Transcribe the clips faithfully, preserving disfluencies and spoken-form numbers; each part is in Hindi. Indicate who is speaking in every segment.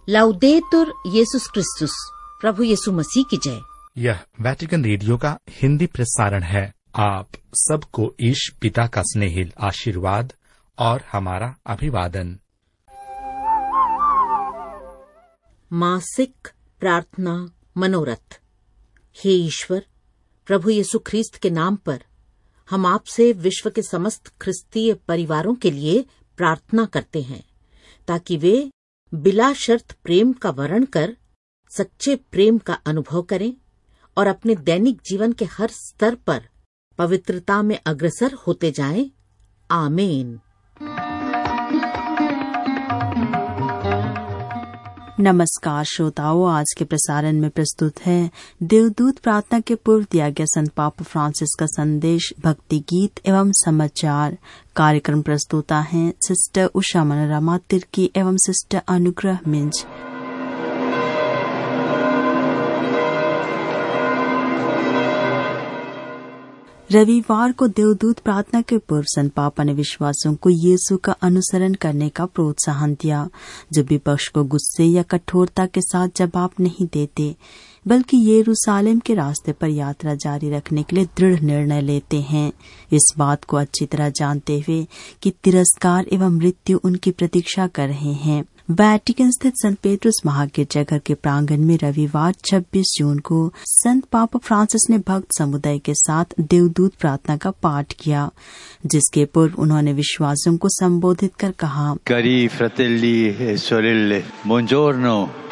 Speaker 1: लाउदेतुर येसुस क्रिस्तुस, प्रभु यीशु मसीह की जय।
Speaker 2: यह वेटिकन रेडियो का हिंदी प्रसारण है। आप सबको ईश पिता का स्नेहिल आशीर्वाद और हमारा अभिवादन।
Speaker 1: मासिक प्रार्थना मनोरथ। हे ईश्वर, प्रभु यीशु ख्रीस्त के नाम पर हम आपसे विश्व के समस्त ख्रिस्तीय परिवारों के लिए प्रार्थना करते हैं, ताकि वे बिला शर्त प्रेम का वर्ण कर सच्चे प्रेम का अनुभव करें और अपने दैनिक जीवन के हर स्तर पर पवित्रता में अग्रसर होते जाएं। आमीन।
Speaker 3: नमस्कार श्रोताओं, आज के प्रसारण में प्रस्तुत है देवदूत प्रार्थना के पूर्व दिया गया संत पाप फ्रांसिस का संदेश, भक्ति गीत एवं समाचार। कार्यक्रम प्रस्तुता हैं सिस्टर उषा मनोरमा तिर्की एवं सिस्टर अनुग्रह मिंज। रविवार को देवदूत प्रार्थना के पूर्व संत पापा ने विश्वासियों को यीशु का अनुसरण करने का प्रोत्साहन दिया, जो विपक्ष को गुस्से या कठोरता के साथ जवाब नहीं देते, बल्कि यरूशलेम के रास्ते पर यात्रा जारी रखने के लिए दृढ़ निर्णय लेते हैं। इस बात को अच्छी तरह जानते हुए कि तिरस्कार एवं मृत्यु उनकी प्रतीक्षा कर रहे हैं, वेटिकन स्थित संत पेट्रुस महागिरजाघर के प्रांगण में रविवार छब्बीस जून को संत पापा फ्रांसिस ने भक्त समुदाय के साथ देवदूत प्रार्थना का पाठ किया, जिसके पूर्व उन्होंने विश्वासियों को संबोधित कर कहा,
Speaker 4: Cari fratelli e sorelle, buongiorno.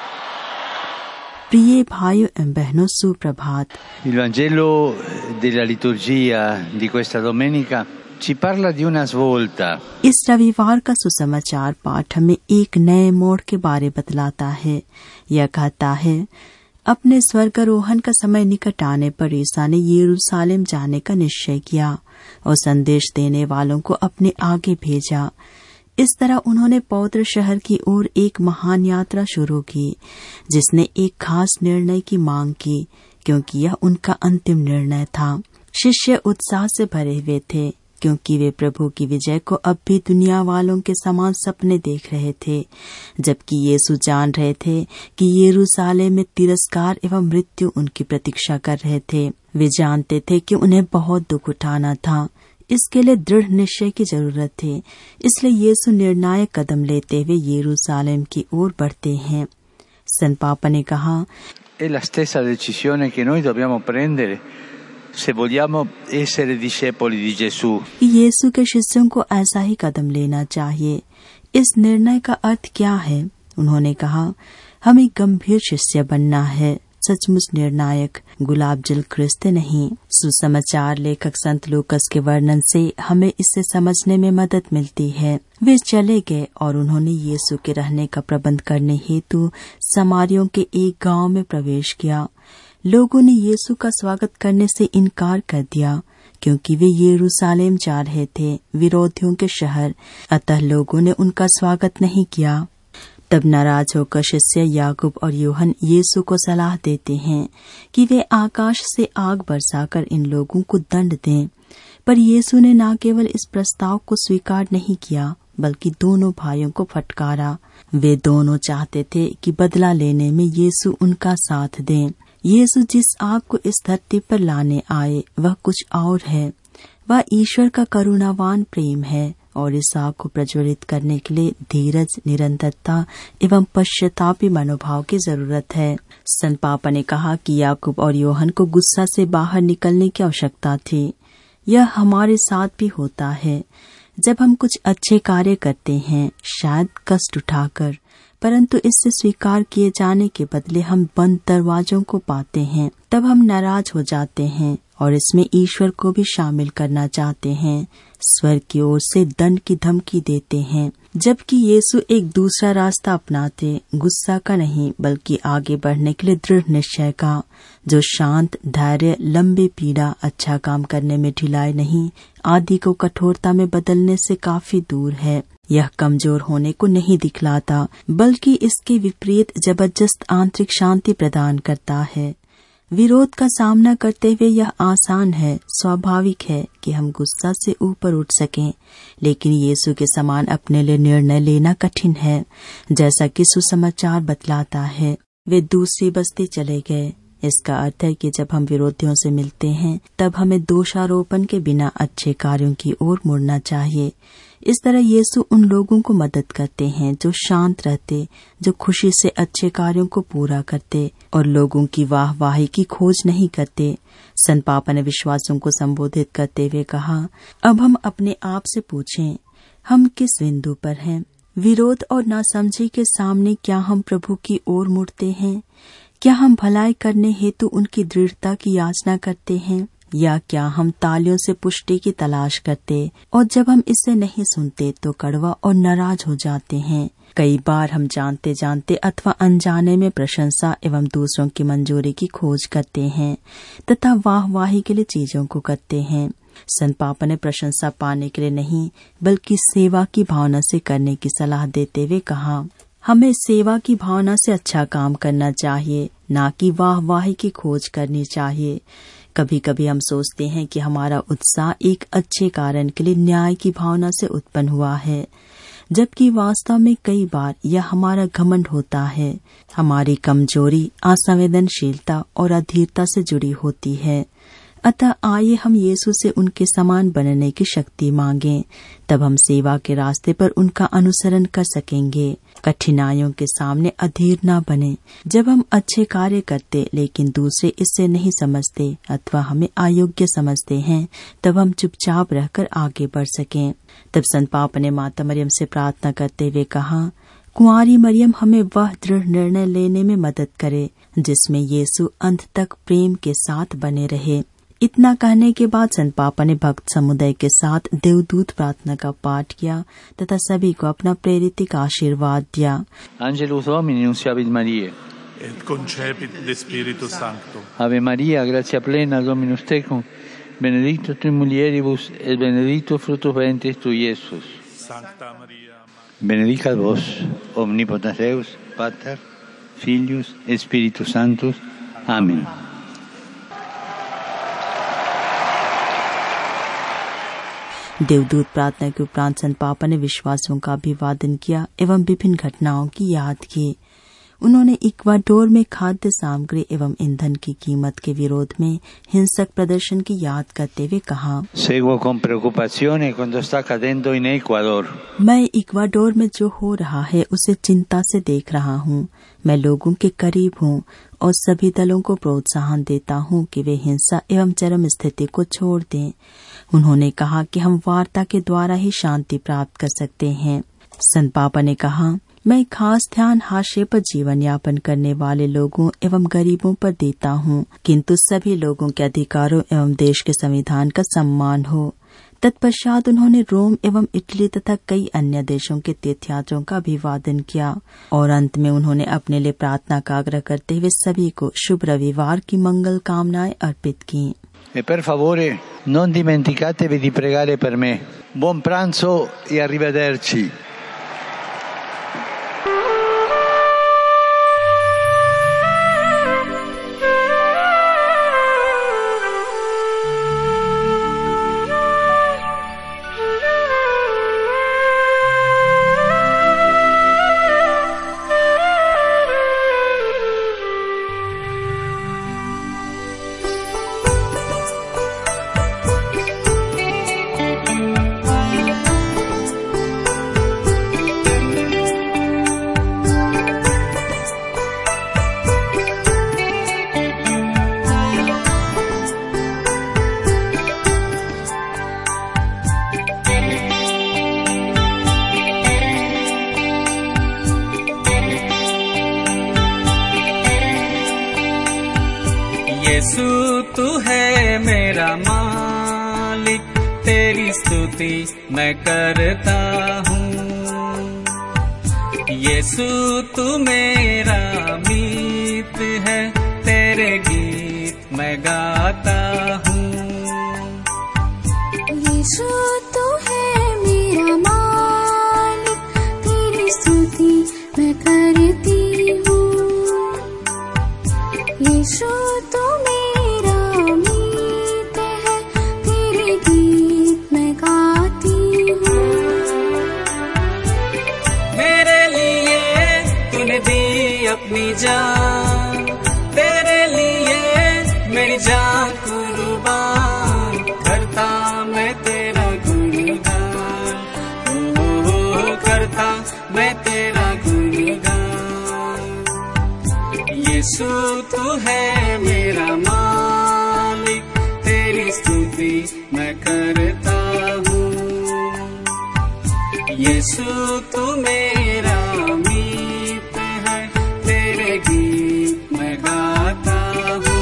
Speaker 3: प्रिय भाइयों एवं बहनों, सुप्रभात।
Speaker 4: Il Vangelo della liturgia di questa domenica ci parla di una svolta.
Speaker 3: इस रविवार का सुसमाचार पाठ हमें एक नए मोड़ के बारे बतलाता है। यह कहता है, अपने स्वर्गारोहण का समय निकट आने पर ईसा ने यरूशलेम जाने का निश्चय किया और संदेश देने वालों को अपने आगे भेजा। इस तरह उन्होंने पवित्र शहर की ओर एक महान यात्रा शुरू की, जिसने एक खास निर्णय की मांग की, क्योंकि यह उनका अंतिम निर्णय था। शिष्य उत्साह से भरे हुए थे, क्योंकि वे प्रभु की विजय को अब भी दुनिया वालों के समान सपने देख रहे थे, जबकि यीशु जान रहे थे कि यरूशलेम में तिरस्कार एवं मृत्यु उनकी प्रतीक्षा कर रहे थे। वे जानते थे कि उन्हें बहुत दुख उठाना था। इसके लिए दृढ़ निश्चय की जरूरत थी। इसलिए यीशु निर्णायक कदम लेते हुए यरूशलेम की ओर बढ़ते हैं। संत पापा ने कहा,
Speaker 4: È la stessa decisione che noi dobbiamo prendere se vogliamo essere discepoli di Gesù.
Speaker 3: यीशु के शिष्यों को ऐसा ही कदम लेना चाहिए। इस निर्णय का अर्थ क्या है? उन्होंने कहा, हमें गंभीर शिष्य बनना है, सचमुच निर्णायक, गुलाब जल ख्रिस्त नहीं। सुसमाचार लेखक संत लूकस के वर्णन से हमें इसे समझने में मदद मिलती है। वे चले गए और उन्होंने यीशु के रहने का प्रबंध करने हेतु समारियों के एक गांव में प्रवेश किया। लोगों ने यीशु का स्वागत करने से इनकार कर दिया, क्योंकि वे यरूशलेम जा रहे थे, विरोधियों के शहर। अतः लोगों ने उनका स्वागत नहीं किया। तब नाराज होकर शिष्य याकूब और यूहन्ना यीशु को सलाह देते हैं कि वे आकाश से आग बरसाकर इन लोगों को दंड दें। पर यीशु ने न केवल इस प्रस्ताव को स्वीकार नहीं किया, बल्कि दोनों भाइयों को फटकारा। वे दोनों चाहते थे कि बदला लेने में यीशु उनका साथ दें। यीशु जिस आग को इस धरती पर लाने आए वह कुछ और है। वह ईश्वर का करुणावान प्रेम है और इस आग को प्रज्वलित करने के लिए धीरज, निरंतरता एवं पश्चातापी मनोभाव की जरूरत है। संत पापा ने कहा कि याकूब और यूहन्ना को गुस्सा से बाहर निकलने की आवश्यकता थी। यह हमारे साथ भी होता है। जब हम कुछ अच्छे कार्य करते हैं, शायद कष्ट उठाकर, परंतु इससे स्वीकार किए जाने के बदले हम बंद दरवाजों को पाते हैं, तब हम नाराज हो जाते हैं और इसमें ईश्वर को भी शामिल करना चाहते हैं। स्वर्ग की ओर से दंड की धमकी देते हैं, जबकि यीशु एक दूसरा रास्ता अपनाते, गुस्सा का नहीं बल्कि आगे बढ़ने के लिए दृढ़ निश्चय का, जो शांत, धैर्य, लंबी पीड़ा, अच्छा काम करने में ढिलाई नहीं, आदि को कठोरता में बदलने से काफी दूर है। यह कमजोर होने को नहीं दिखलाता, बल्कि इसके विपरीत जबरदस्त आंतरिक शांति प्रदान करता है। विरोध का सामना करते हुए यह आसान है, स्वाभाविक है कि हम गुस्सा से ऊपर उठ सकें, लेकिन यीशु के समान अपने लिए निर्णय लेना कठिन है। जैसा कि सुसमाचार बतलाता है, वे दूसरी बस्ती चले गए। इसका अर्थ है कि जब हम विरोधियों से मिलते हैं तब हमें दोषारोपण के बिना अच्छे कार्यों की ओर मुड़ना चाहिए। इस तरह यीशु उन लोगों को मदद करते हैं जो शांत रहते, जो खुशी से अच्छे कार्यों को पूरा करते और लोगों की वाहवाही की खोज नहीं करते। संत पापा ने विश्वासियों को संबोधित करते हुए कहा, अब हम अपने आप से पूछें, हम किस बिंदु पर हैं? विरोध और नासमझी के सामने क्या हम प्रभु की ओर मुड़ते हैं? क्या हम भलाई करने हेतु उनकी दृढ़ता की याचना करते हैं, या क्या हम तालियों से पुष्टि की तलाश करते और जब हम इसे नहीं सुनते तो कड़वा और नाराज हो जाते हैं? कई बार हम जानते जानते अथवा अनजाने में प्रशंसा एवं दूसरों की मंजूरी की खोज करते हैं तथा वाहवाही के लिए चीजों को करते हैं। संत पापा ने प्रशंसा पाने के लिए नहीं बल्कि सेवा की भावना से करने की सलाह देते हुए कहा, हमें सेवा की भावना से अच्छा काम करना चाहिए, ना कि वाहवाही की खोज करनी चाहिए। कभी कभी हम सोचते हैं कि हमारा उत्साह एक अच्छे कारण के लिए न्याय की भावना से उत्पन्न हुआ है, जबकि वास्तव में कई बार यह हमारा घमंड होता है। हमारी कमजोरी, असंवेदनशीलता और अधीरता से जुड़ी होती है। अतः आइए हम यीशु से उनके समान बनने की शक्ति मांगें, तब हम सेवा के रास्ते पर उनका अनुसरण कर सकेंगे। कठिनाइयों के सामने अधीर न बने। जब हम अच्छे कार्य करते लेकिन दूसरे इससे नहीं समझते अथवा हमें अयोग्य समझते हैं, तब हम चुपचाप रहकर आगे बढ़ सकें। तब संत पापा ने माता मरियम से प्रार्थना करते हुए कहा, कुंवारी मरियम हमें वह दृढ़ निर्णय लेने में मदद करे जिसमें यीशु अंत तक प्रेम के साथ बने रहे। इतना कहने के बाद संत पापा ने भक्त समुदाय के साथ देवदूत प्रार्थना का पाठ किया तथा सभी को अपना प्रेरित आशीर्वाद दिया।
Speaker 4: Angelus Domini nunciavit Mariae,
Speaker 5: et concepit de Spiritu Sancto.
Speaker 4: Ave Maria, gratia plena, Dominus tecum, benedicta tui mulieribus, et benedictus fructus ventris tui, Iesus.
Speaker 5: Sancta Maria,
Speaker 4: Benedicat vos, omnipotens Deus, Pater, Filius, et Spiritus Sanctus. Amen.
Speaker 3: देवदूत प्रार्थना के उपरांत संत पापा ने विश्वासियों का अभिवादन किया एवं विभिन्न घटनाओं की याद की। उन्होंने इक्वाडोर में खाद्य सामग्री एवं ईंधन की कीमत के विरोध में हिंसक प्रदर्शन की याद करते हुए कहा,
Speaker 4: Seguo con preoccupazione quanto sta accadendo in Ecuador.
Speaker 3: मैं इक्वाडोर में जो हो रहा है उसे चिंता से देख रहा हूँ। मैं लोगों के करीब हूँ और सभी दलों को प्रोत्साहन देता हूँ कि वे हिंसा एवं चरम स्थिति को छोड़ दें। उन्होंने कहा कि हम वार्ता के द्वारा ही शांति प्राप्त कर सकते हैं। संत पापा ने कहा, मैं खास ध्यान हाशिए पर जीवन यापन करने वाले लोगों एवं गरीबों पर देता हूँ, किंतु सभी लोगों के अधिकारों एवं देश के संविधान का सम्मान हो। तत्पश्चात उन्होंने रोम एवं इटली तथा कई अन्य देशों के तीर्थयात्रियों का अभिवादन किया और अंत में उन्होंने अपने लिए प्रार्थना का आग्रह करते हुए सभी को शुभ रविवार की मंगल कामनाएं अर्पित की।
Speaker 4: E per favore non dimenticatevi di pregare per me. Buon pranzo e arrivederci.
Speaker 6: यीशु तू है मेरा मालिक, तेरी स्तुति मैं करता हूँ। यीशु तू मेरा मीत है, तेरे गीत मैं गाता हूँ।
Speaker 7: यीशु तू है मेरा मालिक, तेरी स्तुति मैं करती हूँ। यीशु तू
Speaker 6: तू मेरा मीत है, तेरे गीत मैं गाता हूँ।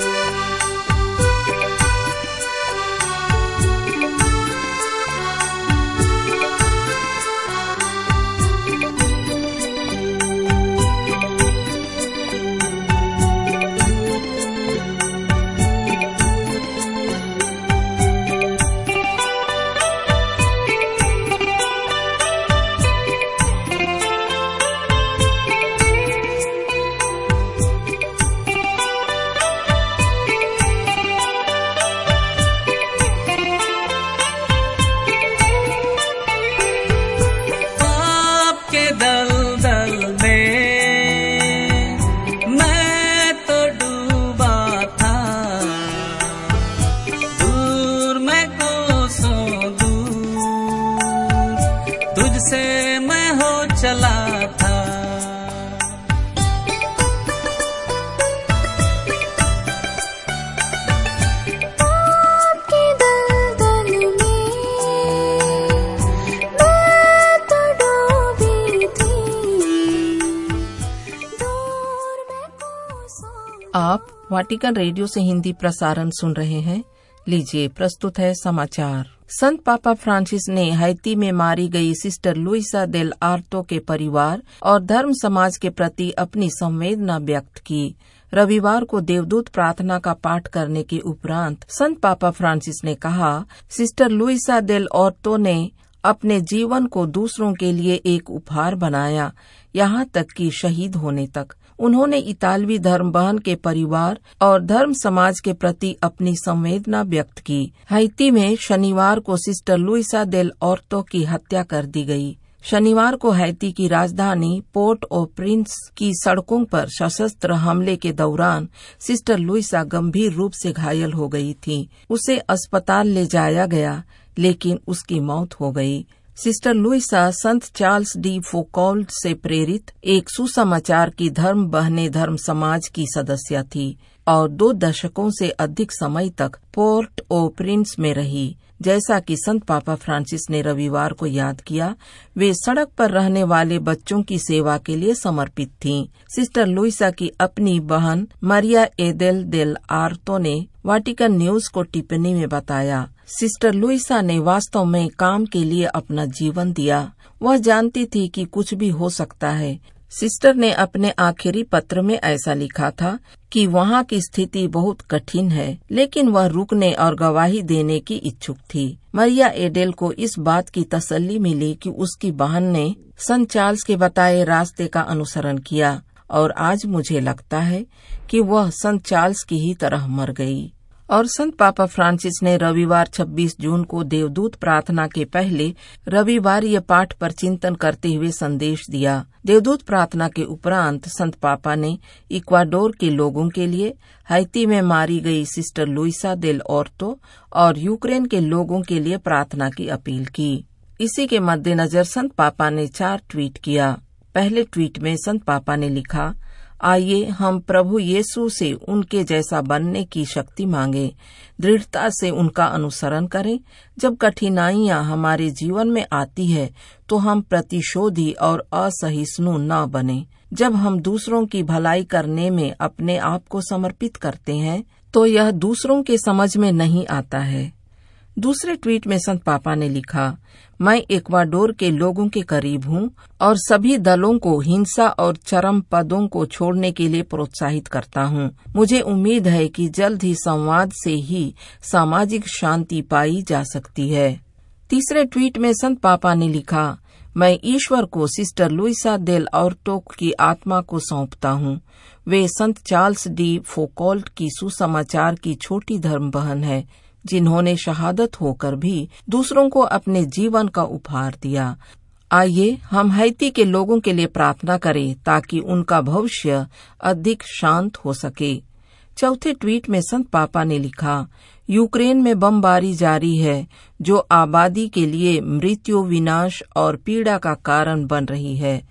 Speaker 8: आप वाटिकन रेडियो से हिंदी प्रसारण सुन रहे हैं। लीजिए प्रस्तुत है समाचार। संत पापा फ्रांसिस ने हैती में मारी गई सिस्टर लुइसा डेल आर्तो के परिवार और धर्म समाज के प्रति अपनी संवेदना व्यक्त की। रविवार को देवदूत प्रार्थना का पाठ करने के उपरांत संत पापा फ्रांसिस ने कहा, सिस्टर लुइसा डेल आर्तो ने अपने जीवन को दूसरों के लिए एक उपहार बनाया, यहाँ तक कि शहीद होने तक। उन्होंने इतालवी धर्म बहन के परिवार और धर्म समाज के प्रति अपनी संवेदना व्यक्त की। हैती में शनिवार को सिस्टर लुइसा डेल आर्तो की हत्या कर दी गई। शनिवार को हैती की राजधानी पोर्ट ओ प्रिंस की सड़कों पर सशस्त्र हमले के दौरान सिस्टर लुइसा गंभीर रूप से घायल हो गई थी। उसे अस्पताल ले जाया गया, लेकिन उसकी मौत हो गई। सिस्टर लुइसा संत चार्ल्स डी फोकॉल्ट से प्रेरित एक सुसमाचार की धर्म बहने धर्म समाज की सदस्य थी और दो दशकों से अधिक समय तक पोर्ट ओ प्रिंस में रही। जैसा कि संत पापा फ्रांसिस ने रविवार को याद किया, वे सड़क पर रहने वाले बच्चों की सेवा के लिए समर्पित थीं। सिस्टर लुइसा की अपनी बहन मारिया एडेल डेल आर्तो ने वाटिकन न्यूज को टिप्पणी में बताया, सिस्टर लुइसा ने वास्तव में काम के लिए अपना जीवन दिया। वह जानती थी कि कुछ भी हो सकता है। सिस्टर ने अपने आखिरी पत्र में ऐसा लिखा था कि वहाँ की स्थिति बहुत कठिन है, लेकिन वह रुकने और गवाही देने की इच्छुक थी। मारिया एडेल को इस बात की तसल्ली मिली कि उसकी बहन ने संत चार्ल्स के बताए रास्ते का अनुसरण किया और आज मुझे लगता है कि वह संत चार्ल्स की ही तरह मर गई। और संत पापा फ्रांसिस ने रविवार छब्बीस जून को देवदूत प्रार्थना के पहले रविवारीय पाठ पर चिंतन करते हुए संदेश दिया। देवदूत प्रार्थना के उपरांत संत पापा ने इक्वाडोर के लोगों के लिए, हैती में मारी गई सिस्टर लुइसा डेल आर्तो और यूक्रेन के लोगों के लिए प्रार्थना की अपील की। इसी के मद्देनजर संत पापा ने चार ट्वीट किया। पहले ट्वीट में संत पापा ने लिखा, आइए हम प्रभु यीशु से उनके जैसा बनने की शक्ति मांगे, दृढ़ता से उनका अनुसरण करें। जब कठिनाइयां हमारे जीवन में आती है तो हम प्रतिशोधी और असहिष्णु न बने। जब हम दूसरों की भलाई करने में अपने आप को समर्पित करते हैं तो यह दूसरों के समझ में नहीं आता है। दूसरे ट्वीट में संत पापा ने लिखा, मैं इक्वाडोर के लोगों के करीब हूँ और सभी दलों को हिंसा और चरम पदों को छोड़ने के लिए प्रोत्साहित करता हूँ। मुझे उम्मीद है कि जल्द ही संवाद से ही सामाजिक शांति पाई जा सकती है। तीसरे ट्वीट में संत पापा ने लिखा, मैं ईश्वर को सिस्टर लुइसा डेल आर्तो की आत्मा को सौंपता हूँ। वे संत चार्ल्स डी फोकॉल्ट की सुसमाचार की छोटी धर्म बहन है, जिन्होंने शहादत होकर भी दूसरों को अपने जीवन का उपहार दिया। आइए हम हैती के लोगों के लिए प्रार्थना करें ताकि उनका भविष्य अधिक शांत हो सके। चौथे ट्वीट में संत पापा ने लिखा, यूक्रेन में बमबारी जारी है जो आबादी के लिए मृत्यु, विनाश और पीड़ा का कारण बन रही है।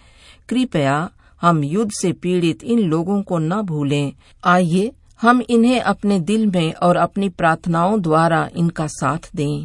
Speaker 8: कृपया हम युद्ध से पीड़ित इन लोगों को न भूलें। आइए हम इन्हें अपने दिल में और अपनी प्रार्थनाओं द्वारा इनका साथ दें।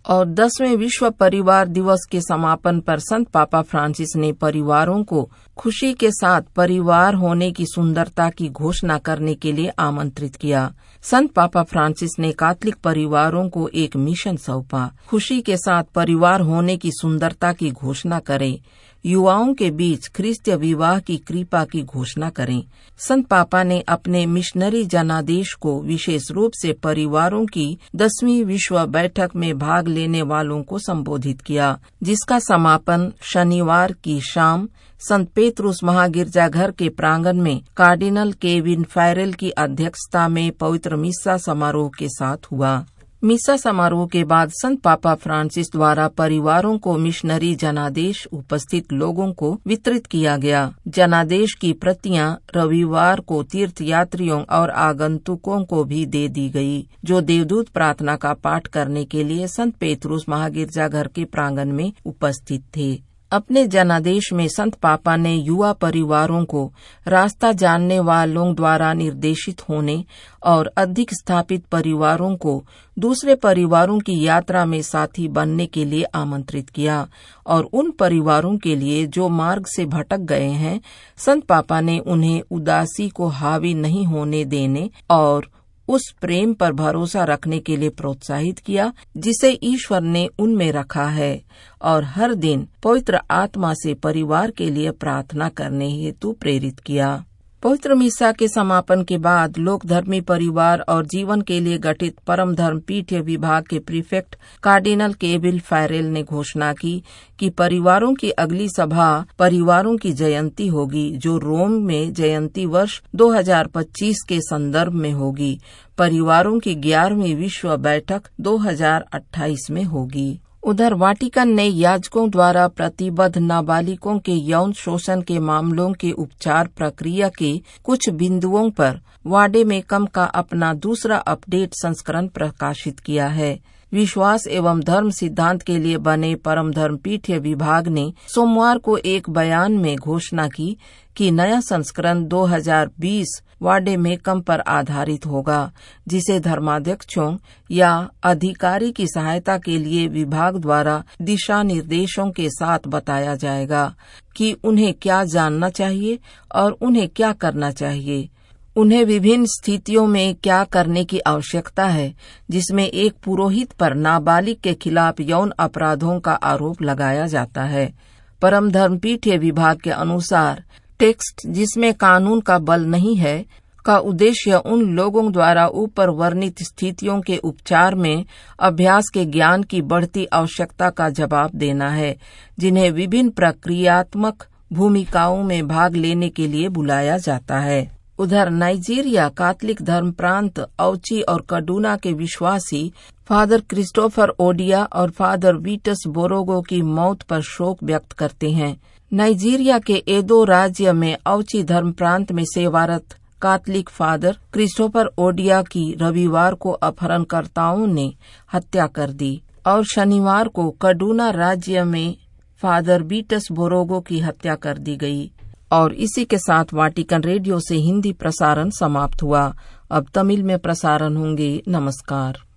Speaker 8: और दसवें विश्व परिवार दिवस के समापन पर संत पापा फ्रांसिस ने परिवारों को खुशी के साथ परिवार होने की सुंदरता की घोषणा करने के लिए आमंत्रित किया। संत पापा फ्रांसिस ने कैथोलिक परिवारों को एक मिशन सौंपा। खुशी के साथ परिवार होने की सुंदरता की घोषणा करें। युवाओं के बीच ख्रिस्तीय विवाह की कृपा की घोषणा करें। संत पापा ने अपने मिशनरी जनादेश को विशेष रूप से परिवारों की दसवीं विश्व बैठक में भाग लेने वालों को संबोधित किया, जिसका समापन शनिवार की शाम संत पेत्रुस महागिरजाघर के प्रांगण में कार्डिनल केविन फैरेल की अध्यक्षता में पवित्र मिस्सा समारोह के साथ हुआ। मिसा समारोह के बाद संत पापा फ्रांसिस द्वारा परिवारों को मिशनरी जनादेश उपस्थित लोगों को वितरित किया गया। जनादेश की प्रतियां रविवार को तीर्थ यात्रियों और आगंतुकों को भी दे दी गई, जो देवदूत प्रार्थना का पाठ करने के लिए संत पेत्रुस महागिरजाघर के प्रांगण में उपस्थित थे। अपने जनादेश में संत पापा ने युवा परिवारों को रास्ता जानने वालों द्वारा निर्देशित होने और अधिक स्थापित परिवारों को दूसरे परिवारों की यात्रा में साथी बनने के लिए आमंत्रित किया, और उन परिवारों के लिए जो मार्ग से भटक गए हैं, संत पापा ने उन्हें उदासी को हावी नहीं होने देने और उस प्रेम पर भरोसा रखने के लिए प्रोत्साहित किया जिसे ईश्वर ने उनमें रखा है, और हर दिन पवित्र आत्मा से परिवार के लिए प्रार्थना करने हेतु प्रेरित किया। पवित्र मिसा के समापन के बाद लोक धर्मी परिवार और जीवन के लिए गठित परम धर्म पीठीय विभाग के प्रीफेक्ट कार्डिनल केविन फैरेल ने घोषणा की कि परिवारों की अगली सभा परिवारों की जयंती होगी, जो रोम में जयंती वर्ष दो हज़ार पच्चीस के संदर्भ में होगी। परिवारों की ग्यारहवीं विश्व बैठक दो हज़ार अट्ठाईस में होगी। उधर वाटिकन ने याजकों द्वारा प्रतिबद्ध नाबालिगों के यौन शोषण के मामलों के उपचार प्रक्रिया के कुछ बिंदुओं पर वाडे मेकम का अपना दूसरा अपडेट संस्करण प्रकाशित किया है। विश्वास एवं धर्म सिद्धांत के लिए बने परम धर्म पीठीय विभाग ने सोमवार को एक बयान में घोषणा की कि नया संस्करण दो हज़ार बीस वाडे मेकम पर आधारित होगा, जिसे धर्माध्यक्षों या अधिकारी की सहायता के लिए विभाग द्वारा दिशा निर्देशों के साथ बताया जाएगा कि उन्हें क्या जानना चाहिए और उन्हें क्या करना चाहिए। उन्हें विभिन्न स्थितियों में क्या करने की आवश्यकता है, जिसमें एक पुरोहित पर नाबालिग के खिलाफ यौन अपराधों का आरोप लगाया जाता है। परम धर्म पीठीय विभाग के अनुसार टेक्स्ट जिसमें कानून का बल नहीं है का उद्देश्य उन लोगों द्वारा ऊपर वर्णित स्थितियों के उपचार में अभ्यास के ज्ञान की बढ़ती आवश्यकता का जवाब देना है, जिन्हें विभिन्न प्रक्रियात्मक भूमिकाओं में भाग लेने के लिए बुलाया जाता है। उधर नाइजीरिया कैथोलिक धर्म प्रांत औची और कड़ूना के विश्वासी फादर क्रिस्टोफर ओडिया और फादर वीटस बोरोगो की मौत पर शोक व्यक्त करते हैं। नाइजीरिया के एदो राज्य में औची धर्म प्रांत में सेवारत कैथोलिक फादर क्रिस्टोफर ओडिया की रविवार को अपहरणकर्ताओं ने हत्या कर दी, और शनिवार को कड़ूना राज्य में फादर वीटस बोरोगो की हत्या कर दी गई। और इसी के साथ वाटिकन रेडियो से हिंदी प्रसारण समाप्त हुआ। अब तमिल में प्रसारण होंगे। नमस्कार।